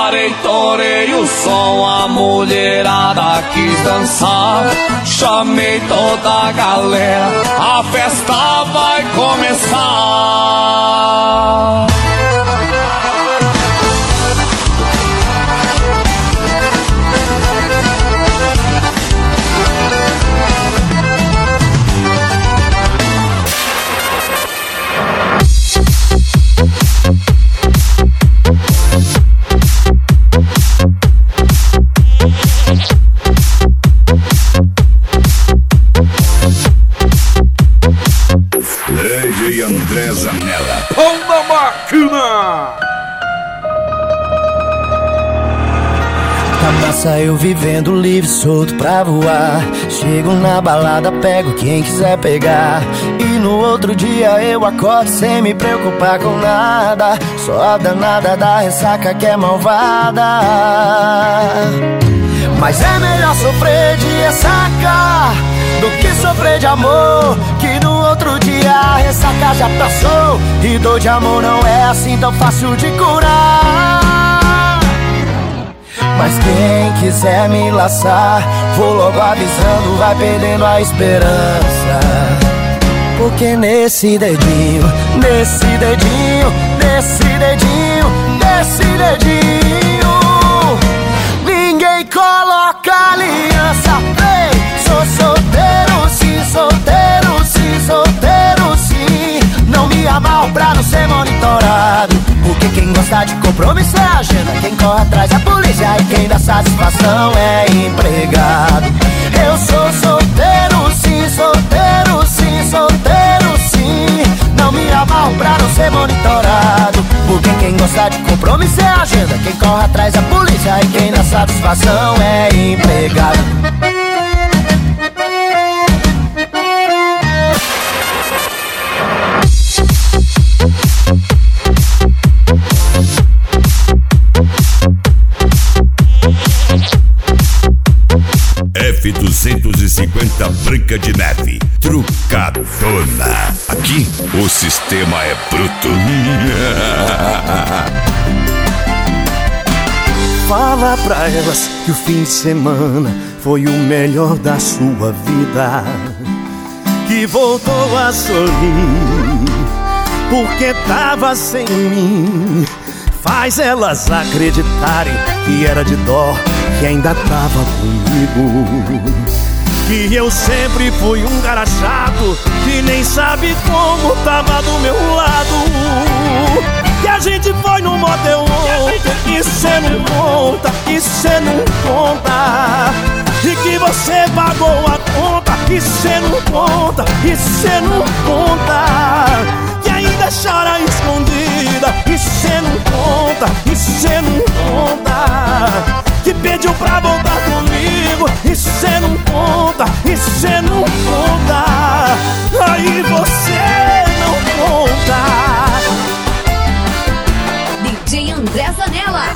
Parei, torei o som, a mulherada quis dançar. Chamei toda a galera, a festa vai começar. DJ André Zanella. Pão da máquina! Massa eu vivendo livre, solto pra voar. Chego na balada, pego quem quiser pegar. E no outro dia eu acordo sem me preocupar com nada. Só a danada da ressaca que é malvada. Mas é melhor sofrer de ressaca do que sofrer de amor, que no outro dia a ressaca já passou. E dor de amor não é assim tão fácil de curar. Mas quem quiser me laçar, vou logo avisando, vai perdendo a esperança. Porque nesse dedinho, nesse dedinho, nesse dedinho, nesse dedinho, ninguém coloca aliança. Ei, sou solteiro sim, solteiro sim, solteiro sim. Não me amarro pra não ser monitorado, porque quem gosta de compromisso é agenda. Quem corre atrás é a polícia e quem dá satisfação é empregado. Eu sou solteiro sim, solteiro sim, solteiro sim. Não me amarro pra não ser monitorado, porque quem gosta de compromisso é agenda. Quem corre atrás é a polícia e quem dá satisfação é empregado. F250 Branca de Neve, trucadona. Aqui o sistema é bruto. Fala pra elas que o fim de semana foi o melhor da sua vida, que voltou a sorrir porque tava sem mim. Faz elas acreditarem que era de dó, que ainda tava comigo, que eu sempre fui um cara chato, que nem sabe como tava do meu lado. Que a gente foi no motel ontem, e cê não conta, e cê não conta. E que você pagou a conta, e cê não conta, e cê não conta. Que ainda chora escondida, e cê não conta, e cê não conta. Que pediu pra voltar comigo, e cê não conta, e cê não conta. Aí você não conta. DJ André Zanella.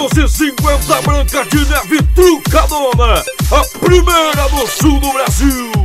F250 Branca de Neve, trucadona, a primeira do sul do Brasil.